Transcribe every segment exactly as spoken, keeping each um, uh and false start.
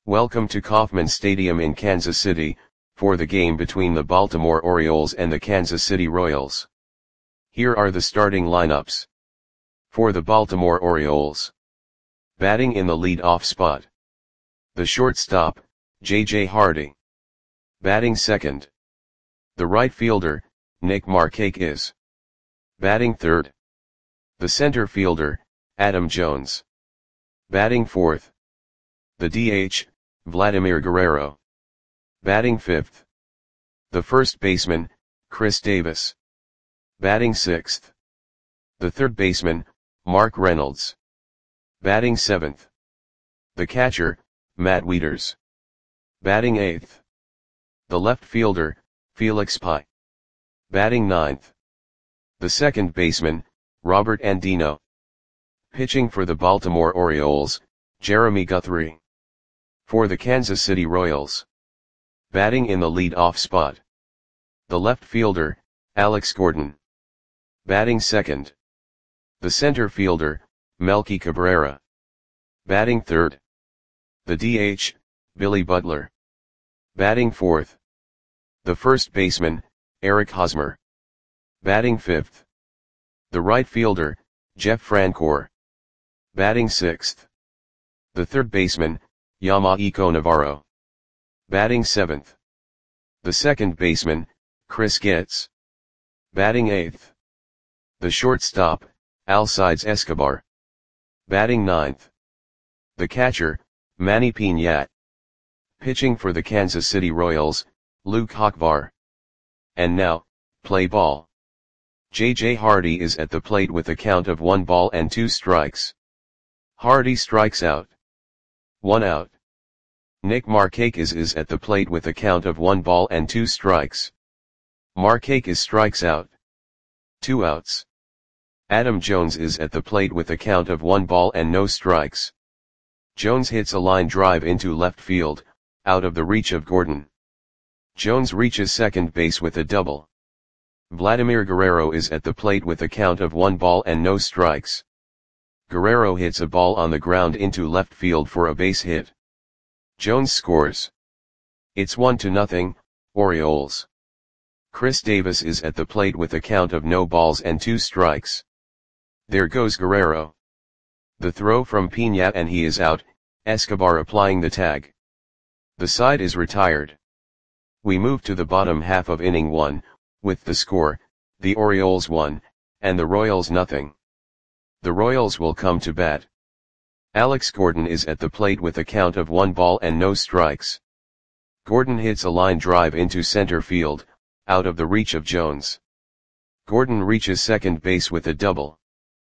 Welcome to Kauffman Stadium in Kansas City, for the game between the Baltimore Orioles and the Kansas City Royals. Here are the starting lineups. For the Baltimore Orioles. Batting in the lead-off spot. The shortstop, J J Hardy. Batting second. The right fielder, Nick Markakis. Batting third. The center fielder, Adam Jones. Batting fourth. The D H, Vladimir Guerrero. Batting fifth. The first baseman, Chris Davis. Batting sixth. The third baseman, Mark Reynolds. Batting seventh. The catcher, Matt Wieters. Batting eighth. The left fielder, Felix Pie. Batting ninth. The second baseman, Robert Andino. Pitching for the Baltimore Orioles, Jeremy Guthrie. For the Kansas City Royals. Batting in the lead-off spot. The left fielder, Alex Gordon. Batting second. The center fielder, Melky Cabrera. Batting third. The D H, Billy Butler. Batting fourth. The first baseman, Eric Hosmer. Batting fifth. The right fielder, Jeff Francoeur. Batting sixth. The third baseman, Yamahiko Navarro. Batting seventh. The second baseman, Chris Getz. Batting eighth. The shortstop, Alcides Escobar. Batting ninth. The catcher, Manny Piñat. Pitching for the Kansas City Royals, Luke Hochvar. And now, play ball. J J Hardy is at the plate with a count of one ball and two strikes. Hardy strikes out. One out. Nick Markakis is at the plate with a count of one ball and two strikes. Markakis strikes out. Two outs. Adam Jones is at the plate with a count of one ball and no strikes. Jones hits a line drive into left field, out of the reach of Gordon. Jones reaches second base with a double. Vladimir Guerrero is at the plate with a count of one ball and no strikes. Guerrero hits a ball on the ground into left field for a base hit. Jones scores. It's one to nothing, Orioles. Chris Davis is at the plate with a count of no balls and two strikes. There goes Guerrero. The throw from Piñat and he is out, Escobar applying the tag. The side is retired. We move to the bottom half of inning one, with the score, the Orioles one, and the Royals nothing. The Royals will come to bat. Alex Gordon is at the plate with a count of one ball and no strikes. Gordon hits a line drive into center field, out of the reach of Jones. Gordon reaches second base with a double.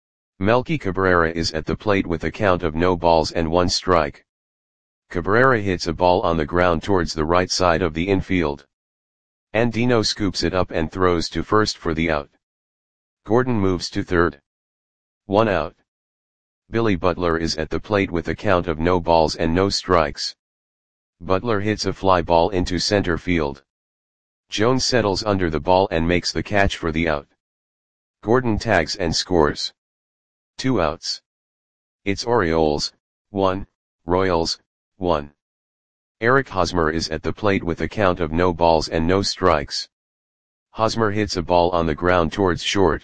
Melky Cabrera is at the plate with a count of no balls and one strike. Cabrera hits a ball on the ground towards the right side of the infield. Andino scoops it up and throws to first for the out. Gordon moves to third. One out. Billy Butler is at the plate with a count of no balls and no strikes. Butler hits a fly ball into center field. Jones settles under the ball and makes the catch for the out. Gordon tags and scores. Two outs. It's Orioles, one, Royals, one. Eric Hosmer is at the plate with a count of no balls and no strikes. Hosmer hits a ball on the ground towards short.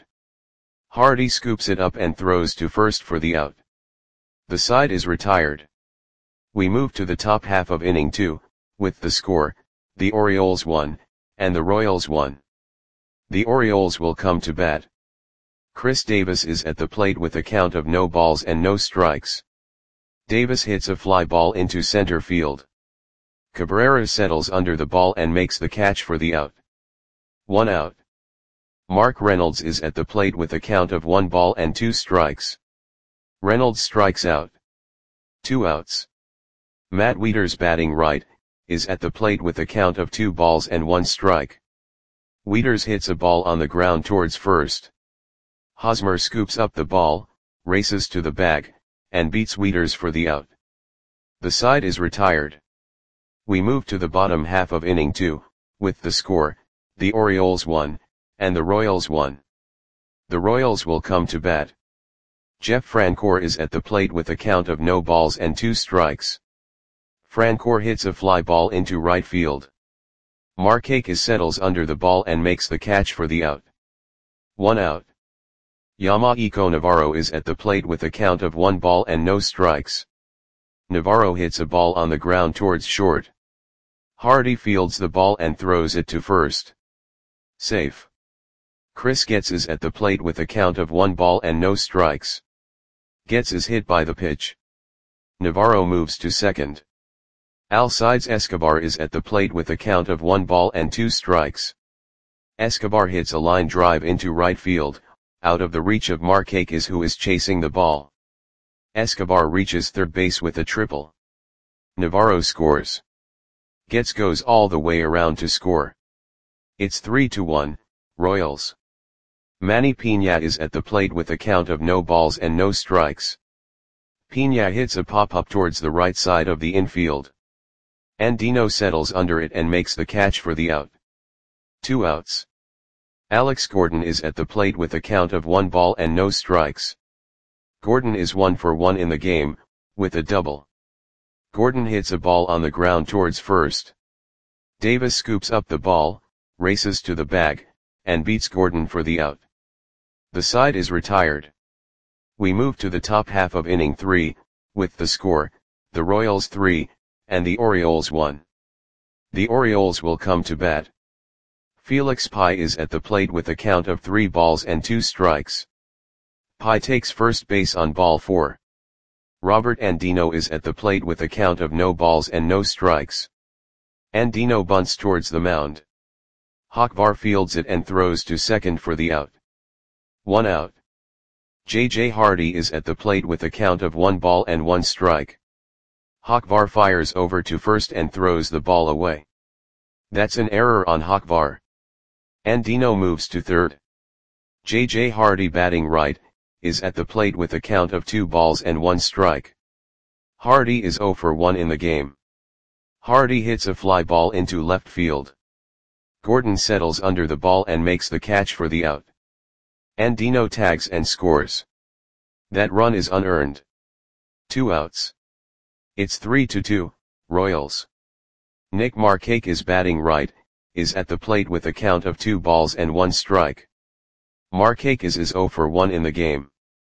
Hardy scoops it up and throws to first for the out. The side is retired. We move to the top half of inning two, with the score, the Orioles one, and the Royals one. The Orioles will come to bat. Chris Davis is at the plate with a count of no balls and no strikes. Davis hits a fly ball into center field. Cabrera settles under the ball and makes the catch for the out. One out. Mark Reynolds is at the plate with a count of one ball and two strikes. Reynolds strikes out. Two outs. Matt Wieters, batting right, is at the plate with a count of two balls and one strike. Wieters hits a ball on the ground towards first. Hosmer scoops up the ball, races to the bag, and beats Wieters for the out. The side is retired. We move to the bottom half of inning two, with the score, the Orioles one, and the Royals one. The Royals will come to bat. Jeff Francoeur is at the plate with a count of no balls and two strikes. Francoeur hits a fly ball into right field. Markakis settles under the ball and makes the catch for the out. One out. Yamaiko Navarro is at the plate with a count of one ball and no strikes. Navarro hits a ball on the ground towards short. Hardy fields the ball and throws it to first. Safe. Chris Getz is at the plate with a count of one ball and no strikes. Getz is hit by the pitch. Navarro moves to second. Alcides Escobar is at the plate with a count of one ball and two strikes. Escobar hits a line drive into right field, out of the reach of Markakis, who is chasing the ball. Escobar reaches third base with a triple. Navarro scores. Getz goes all the way around to score. It's three to one, Royals. Manny Piña is at the plate with a count of no balls and no strikes. Piña hits a pop-up towards the right side of the infield. Andino settles under it and makes the catch for the out. Two outs. Alex Gordon is at the plate with a count of one ball and no strikes. Gordon is one for one in the game, with a double. Gordon hits a ball on the ground towards first. Davis scoops up the ball, races to the bag, and beats Gordon for the out. The side is retired. We move to the top half of inning three, with the score, the Royals three, and the Orioles one. The Orioles will come to bat. Felix Pai is at the plate with a count of three balls and two strikes. Pai takes first base on ball four. Robert Andino is at the plate with a count of no balls and no strikes. Andino bunts towards the mound. Hochvar fields it and throws to second for the out. One out. J J Hardy is at the plate with a count of one ball and one strike. Hochvar fires over to first and throws the ball away. That's an error on Hochvar. Andino moves to third. J J Hardy, batting right, is at the plate with a count of two balls and one strike. Hardy is zero for one in the game. Hardy hits a fly ball into left field. Gordon settles under the ball and makes the catch for the out. Andino tags and scores. That run is unearned. Two outs. It's three to two, Royals. Nick Markakis, batting right, is at the plate with a count of two balls and one strike. Markakis is zero for one in the game.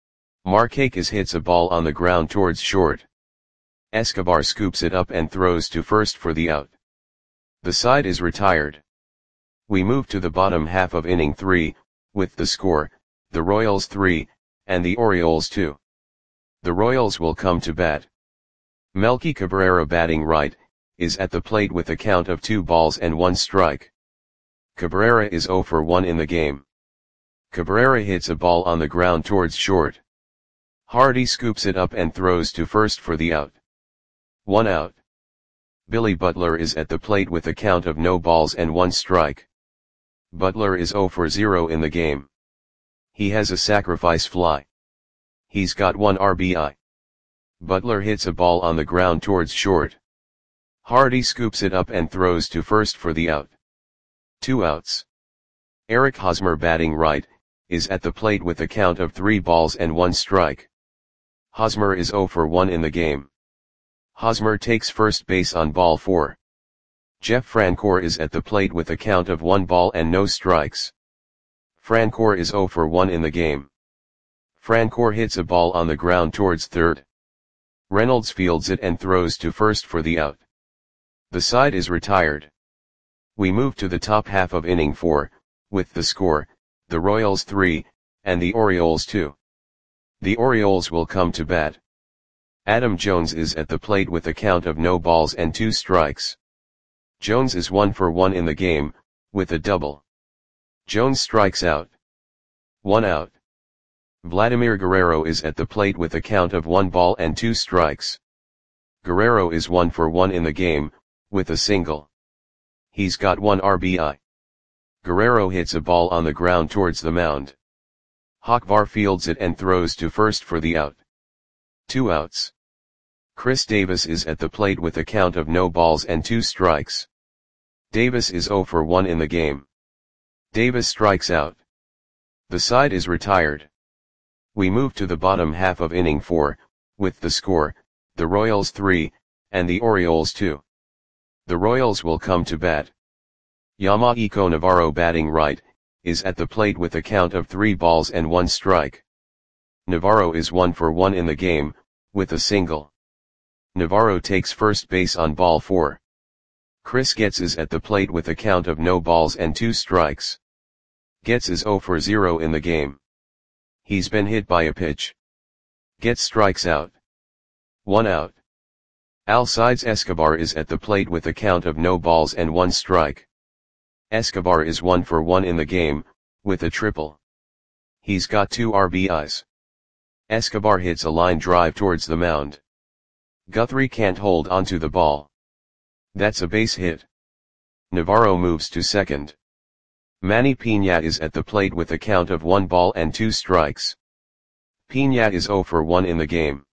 Markakis hits a ball on the ground towards short. Escobar scoops it up and throws to first for the out. The side is retired. We move to the bottom half of inning three, with the score, the Royals three, and the Orioles two. The Royals will come to bat. Melky Cabrera, batting right, is at the plate with a count of two balls and one strike. Cabrera is zero for one in the game. Cabrera hits a ball on the ground towards short. Hardy scoops it up and throws to first for the out. One out. Billy Butler is at the plate with a count of no balls and one strike. Butler is zero for zero in the game. He has a sacrifice fly. He's got one R B I. Butler hits a ball on the ground towards short. Hardy scoops it up and throws to first for the out. Two outs. Eric Hosmer, batting right, is at the plate with a count of three balls and one strike. Hosmer is zero for one in the game. Hosmer takes first base on ball four. Jeff Francoeur is at the plate with a count of one ball and no strikes. Francoeur is zero for one in the game. Francoeur hits a ball on the ground towards third. Reynolds fields it and throws to first for the out. The side is retired. We move to the top half of inning four, with the score, the Royals three, and the Orioles two. The Orioles will come to bat. Adam Jones is at the plate with a count of no balls and two strikes. Jones is one for one in the game, with a double. Jones strikes out. One out. Vladimir Guerrero is at the plate with a count of one ball and two strikes. Guerrero is one for one in the game, with a single. He's got one R B I. Guerrero hits a ball on the ground towards the mound. Hochvar fields it and throws to first for the out. Two outs. Chris Davis is at the plate with a count of no balls and two strikes. Davis is zero for one in the game. Davis strikes out. The side is retired. We move to the bottom half of inning four, with the score, the Royals three, and the Orioles two. The Royals will come to bat. Yamaiko Navarro batting right, is at the plate with a count of three balls and one strike. Navarro is one for one in the game, with a single. Navarro takes first base on ball four. Chris Getz is at the plate with a count of no balls and two strikes. Getz is zero for zero in the game. He's been hit by a pitch. Getz strikes out. One out. Alcides Escobar is at the plate with a count of no balls and one strike. Escobar is one for one in the game, with a triple. He's got two R B Is. Escobar hits a line drive towards the mound. Guthrie can't hold onto the ball. That's a base hit. Navarro moves to second. Manny Piña is at the plate with a count of one ball and two strikes. Piña is zero for one in the game.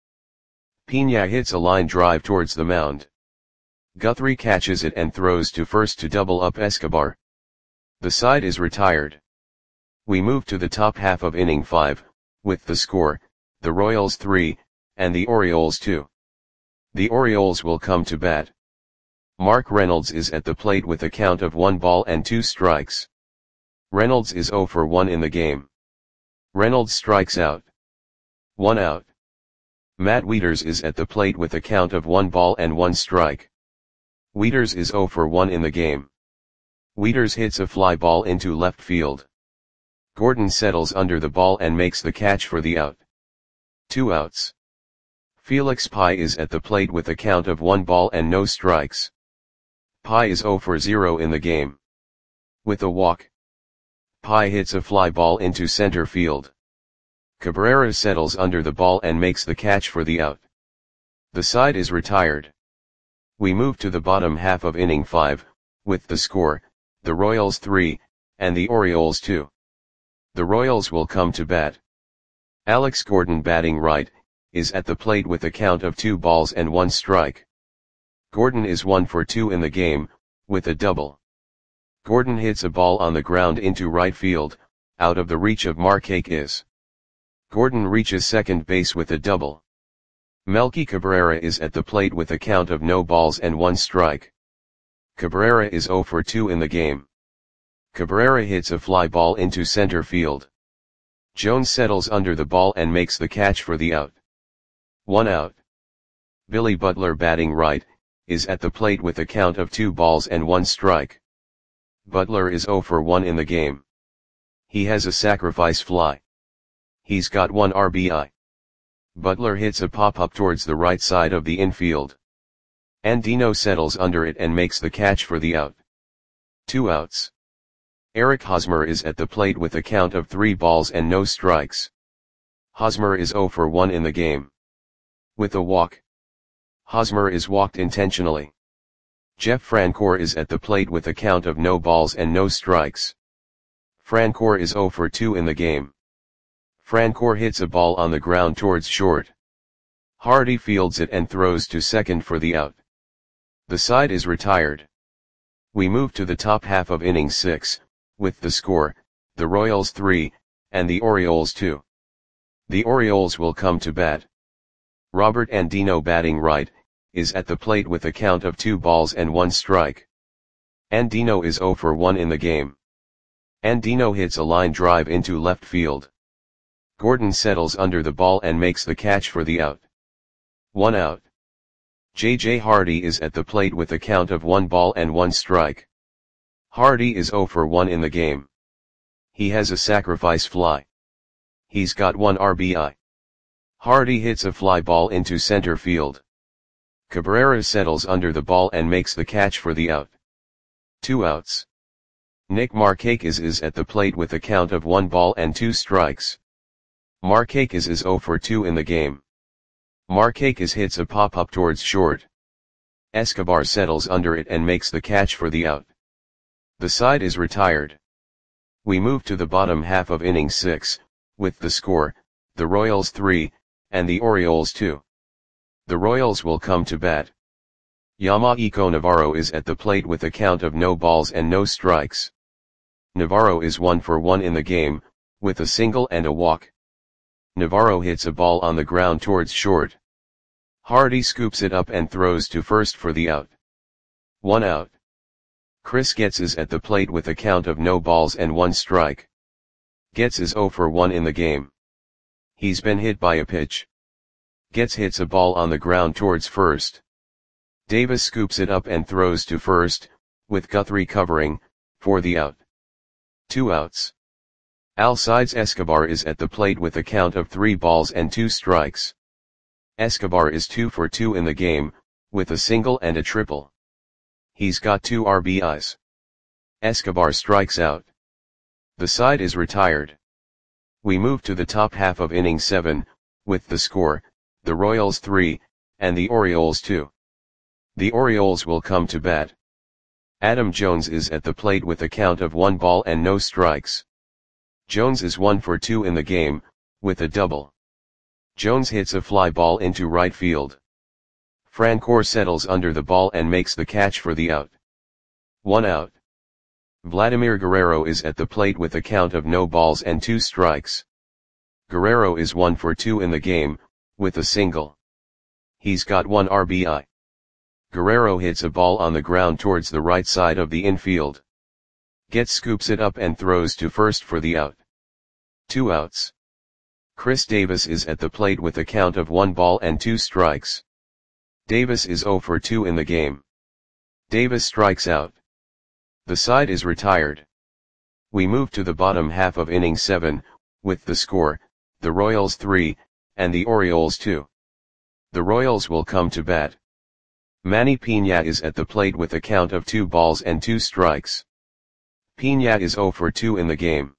Piña hits a line drive towards the mound. Guthrie catches it and throws to first to double up Escobar. The side is retired. We move to the top half of inning five, with the score, the Royals three, and the Orioles two. The Orioles will come to bat. Mark Reynolds is at the plate with a count of one ball and two strikes. Reynolds is zero for one in the game. Reynolds strikes out. One out. Matt Wieters is at the plate with a count of one ball and one strike. Wieters is zero for one in the game. Wieters hits a fly ball into left field. Gordon settles under the ball and makes the catch for the out. Two outs. Felix Pie is at the plate with a count of one ball and no strikes. Pie is zero for zero in the game. With a walk. Pie hits a fly ball into center field. Cabrera settles under the ball and makes the catch for the out. The side is retired. We move to the bottom half of inning five, with the score, the Royals three, and the Orioles two. The Royals will come to bat. Alex Gordon batting right, is at the plate with a count of two balls and one strike. Gordon is one for two in the game, with a double. Gordon hits a ball on the ground into right field, out of the reach of Markakis. Gordon reaches second base with a double. Melky Cabrera is at the plate with a count of no balls and one strike. Cabrera is zero for two in the game. Cabrera hits a fly ball into center field. Jones settles under the ball and makes the catch for the out. One out. Billy Butler batting right, is at the plate with a count of two balls and one strike. Butler is zero for one in the game. He has a sacrifice fly. He's got one R B I. Butler hits a pop-up towards the right side of the infield. Andino settles under it and makes the catch for the out. Two outs. Eric Hosmer is at the plate with a count of three balls and no strikes. Hosmer is zero for one in the game. With a walk. Hosmer is walked intentionally. Jeff Francoeur is at the plate with a count of no balls and no strikes. Francoeur is zero for two in the game. Francoeur hits a ball on the ground towards short. Hardy fields it and throws to second for the out. The side is retired. We move to the top half of inning six, with the score, the Royals three, and the Orioles two. The Orioles will come to bat. Robert Andino batting right, is at the plate with a count of two balls and one strike. Andino is zero for one in the game. Andino hits a line drive into left field. Gordon settles under the ball and makes the catch for the out. One out. J J Hardy is at the plate with a count of one ball and one strike. Hardy is zero for one in the game. He has a sacrifice fly. He's got one R B I. Hardy hits a fly ball into center field. Cabrera settles under the ball and makes the catch for the out. Two outs. Nick Markakis is at the plate with a count of one ball and two strikes. Markakis is zero for two in the game. Markakis hits a pop-up towards short. Escobar settles under it and makes the catch for the out. The side is retired. We move to the bottom half of inning six, with the score, the Royals three, and the Orioles two. The Royals will come to bat. Yamaiko Navarro is at the plate with a count of no balls and no strikes. Navarro is one for one in the game, with a single and a walk. Navarro hits a ball on the ground towards short. Hardy scoops it up and throws to first for the out. One out. Chris Getz is at the plate with a count of no balls and one strike. Getz is oh for one in the game. He's been hit by a pitch. Getz hits a ball on the ground towards first. Davis scoops it up and throws to first, with Guthrie covering, for the out. Two outs. Alcides Escobar is at the plate with a count of three balls and two strikes. Escobar is two for two in the game, with a single and a triple. He's got two R B Is. Escobar strikes out. The side is retired. We move to the top half of inning seven, with the score, the Royals three, and the Orioles two. The Orioles will come to bat. Adam Jones is at the plate with a count of one ball and no strikes. Jones is one for two in the game, with a double. Jones hits a fly ball into right field. Francoeur settles under the ball and makes the catch for the out. One out. Vladimir Guerrero is at the plate with a count of no balls and two strikes. Guerrero is one for two in the game, with a single. He's got one R B I. Guerrero hits a ball on the ground towards the right side of the infield. Getz scoops it up and throws to first for the out. Two outs. Chris Davis is at the plate with a count of one ball and two strikes. Davis is oh for two in the game. Davis strikes out. The side is retired. We move to the bottom half of inning seven, with the score, the Royals three, and the Orioles two. The Royals will come to bat. Manny Piña is at the plate with a count of two balls and two strikes. Piña is oh for two in the game.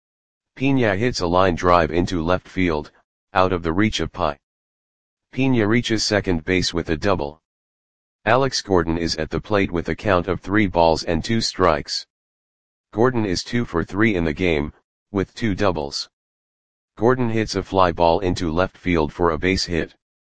Piña hits a line drive into left field, out of the reach of Pi. Piña reaches second base with a double. Alex Gordon is at the plate with a count of three balls and two strikes. Gordon is two for three in the game, with two doubles. Gordon hits a fly ball into left field for a base hit.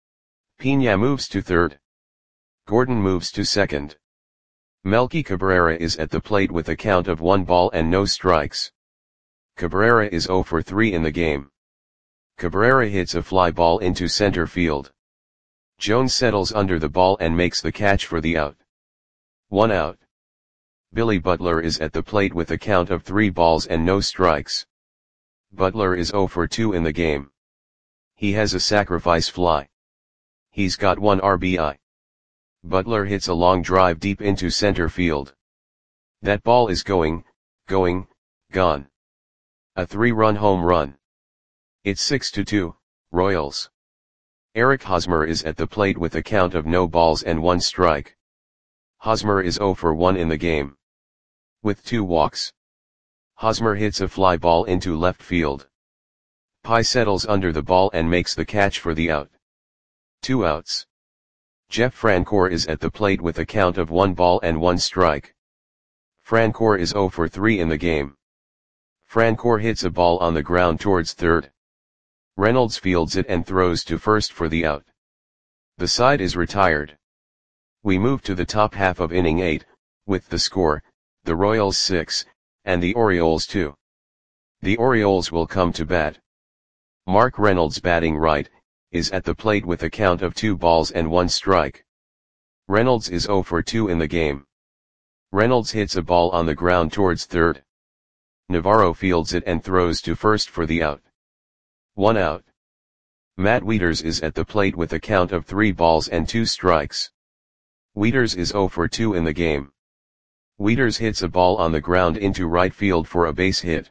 Piña moves to third. Gordon moves to second. Melky Cabrera is at the plate with a count of one ball and no strikes. Cabrera is oh for three in the game. Cabrera hits a fly ball into center field. Jones settles under the ball and makes the catch for the out. One out. Billy Butler is at the plate with a count of three balls and no strikes. Butler is oh for two in the game. He has a sacrifice fly. He's got one R B I. Butler hits a long drive deep into center field. That ball is going, going, gone. A three-run home run. It's six to two, Royals. Eric Hosmer is at the plate with a count of no balls and one strike. Hosmer is oh for one in the game. With two walks. Hosmer hits a fly ball into left field. Pi settles under the ball and makes the catch for the out. Two outs. Jeff Francoeur is at the plate with a count of one ball and one strike. Francoeur is oh for three in the game. Francoeur hits a ball on the ground towards third. Reynolds fields it and throws to first for the out. The side is retired. We move to the top half of inning eight, with the score, the Royals six, and the Orioles two. The Orioles will come to bat. Mark Reynolds, batting right, is at the plate with a count of two balls and one strike. Reynolds is oh for two in the game. Reynolds hits a ball on the ground towards third. Navarro fields it and throws to first for the out. One out. Matt Wieters is at the plate with a count of three balls and two strikes. Wieters is oh for two in the game. Wieters hits a ball on the ground into right field for a base hit.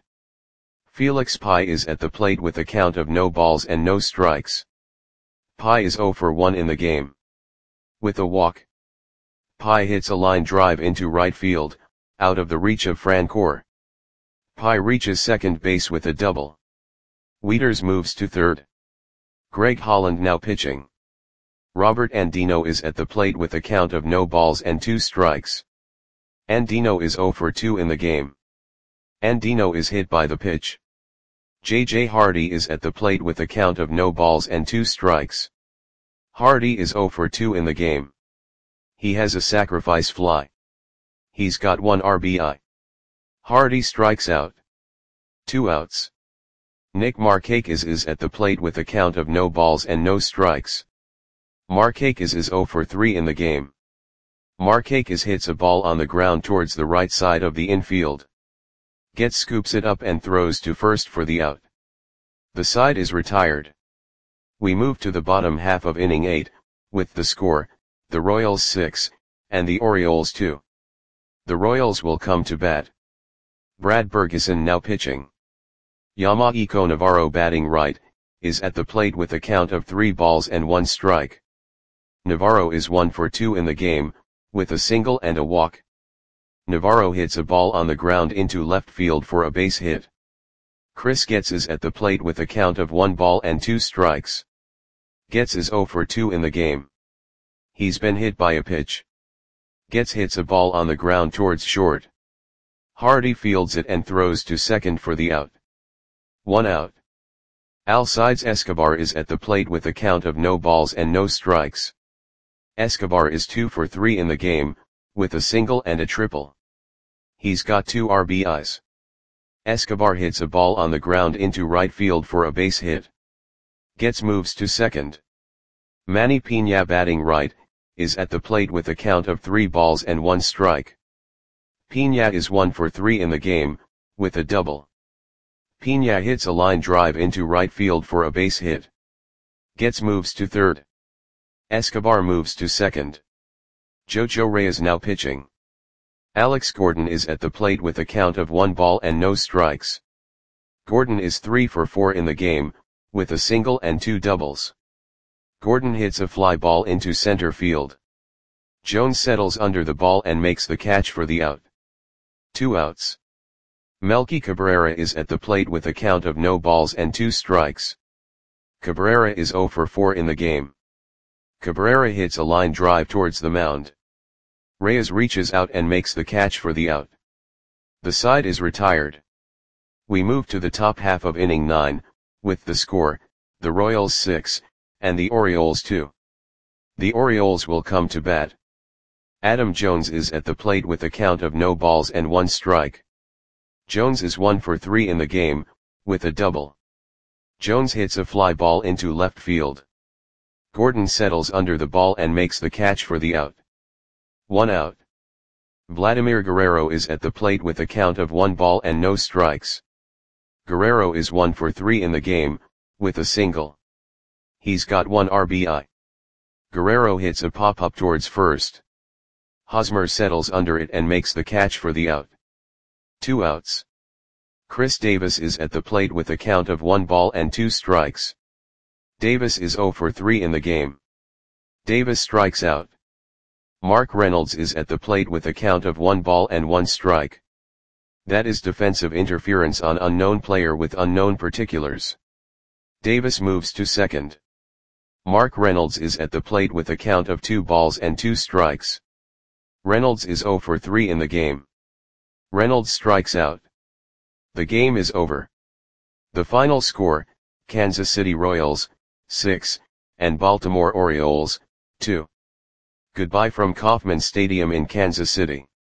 Felix Pi is at the plate with a count of no balls and no strikes. Pi is oh for one in the game. With a walk. Pi hits a line drive into right field, out of the reach of Francoeur. Pi reaches second base with a double. Wieters moves to third. Greg Holland now pitching. Robert Andino is at the plate with a count of no balls and two strikes. Andino is oh for two in the game. Andino is hit by the pitch. J J Hardy is at the plate with a count of no balls and two strikes. Hardy is oh for two in the game. He has a sacrifice fly. He's got one R B I. Hardy strikes out. Two outs. Nick Markakis is at the plate with a count of no balls and no strikes. Markakis is zero for three in the game. Markakis hits a ball on the ground towards the right side of the infield. Getz scoops it up and throws to first for the out. The side is retired. We move to the bottom half of inning eight, with the score, the Royals six, and the Orioles two. The Royals will come to bat. Brad Bergeson now pitching. Yamahiko Navarro batting right, is at the plate with a count of three balls and one strike. Navarro is one for two in the game, with a single and a walk. Navarro hits a ball on the ground into left field for a base hit. Chris Getz is at the plate with a count of one ball and two strikes. Getz is zero for two in the game. He's been hit by a pitch. Getz hits a ball on the ground towards short. Hardy fields it and throws to second for the out. One out. Alcides Escobar is at the plate with a count of no balls and no strikes. Escobar is two for three in the game, with a single and a triple. He's got two R B Is. Escobar hits a ball on the ground into right field for a base hit. Getz moves to second. Manny Piña batting right, is at the plate with a count of three balls and one strike. Piña is one for three in the game, with a double. Piña hits a line drive into right field for a base hit. Getz moves to third. Escobar moves to second. Jojo Reyes now pitching. Alex Gordon is at the plate with a count of one ball and no strikes. Gordon is three for four in the game, with a single and two doubles. Gordon hits a fly ball into center field. Jones settles under the ball and makes the catch for the out. Two outs. Melky Cabrera is at the plate with a count of no balls and two strikes. Cabrera is zero for four in the game. Cabrera hits a line drive towards the mound. Reyes reaches out and makes the catch for the out. The side is retired. We move to the top half of inning nine, with the score, the Royals six, and the Orioles two. The Orioles will come to bat. Adam Jones is at the plate with a count of no balls and one strike. Jones is one for three in the game, with a double. Jones hits a fly ball into left field. Gordon settles under the ball and makes the catch for the out. One out. Vladimir Guerrero is at the plate with a count of one ball and no strikes. Guerrero is one for three in the game, with a single. He's got one R B I. Guerrero hits a pop-up towards first. Hosmer settles under it and makes the catch for the out. Two outs. Chris Davis is at the plate with a count of one ball and two strikes. Davis is zero for three in the game. Davis strikes out. Mark Reynolds is at the plate with a count of one ball and one strike. That is defensive interference on unknown player with unknown particulars. Davis moves to second. Mark Reynolds is at the plate with a count of two balls and two strikes. Reynolds is zero for three in the game. Reynolds strikes out. The game is over. The final score, Kansas City Royals, six, and Baltimore Orioles, two. Goodbye from Kauffman Stadium in Kansas City.